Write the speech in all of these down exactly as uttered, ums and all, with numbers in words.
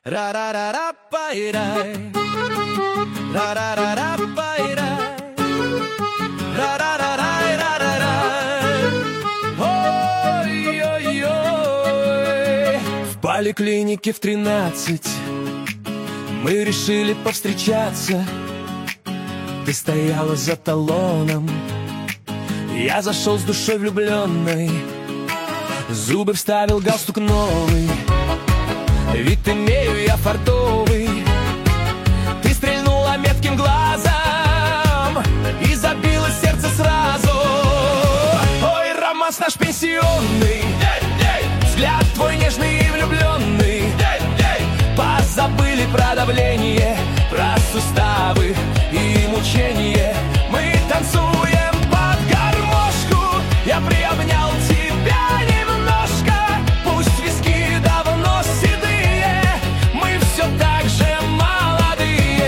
Ра-ра-ра-ра-пай-рай, ра-ра-ра-ра-пай-рай, ра-ра-ра-рай-ра-ра-рай. Ой-ой-ой. В поликлинике в тринадцать мы решили повстречаться. Ты стояла за талоном, я зашел с душой влюбленной. Зубы вставил, галстук новый, вид имею я фартовый. Ты стрельнула метким глазом и забило сердце сразу. Ой, романс наш пенсионный, взгляд твой нежный и влюбленный. Позабыли про давление, про суставы и мучение. Мы танцуем под гармошку, я приобнял тебя немножко. Пусть виски давно седые, мы все так же молодые.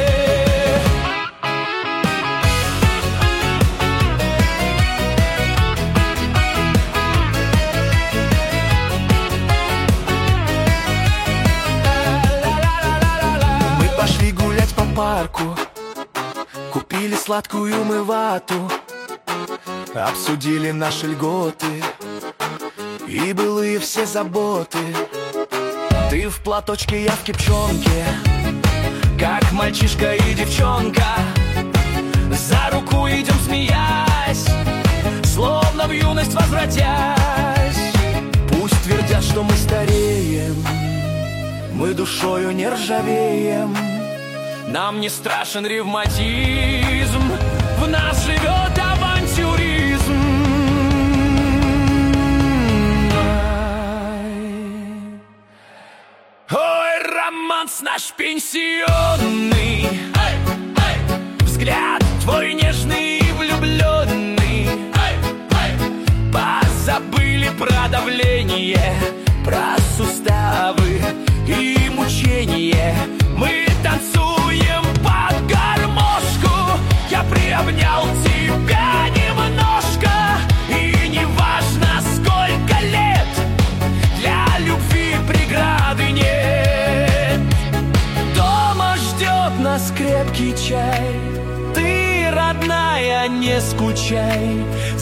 Мы пошли гулять по парку, купили сладкую мы вату, обсудили наши льготы и былые все заботы. Ты в платочке, я в кепчонке, как мальчишка и девчонка. За руку идем, смеясь, словно в юность возвратясь. Пусть твердят, что мы стареем, мы душою не ржавеем. Нам не страшен ревматизм, в нас живет авантюризм. Ой, романс наш пенсионный, взгляд твой нежный и влюбленный. Позабыли про давление, про суставы и мучение. Мы танцуем под гармошку, я приобнял тебя немножко. И неважно сколько лет, для любви преграды нет. Дома ждет нас крепкий чай, ты, родная, не скучай.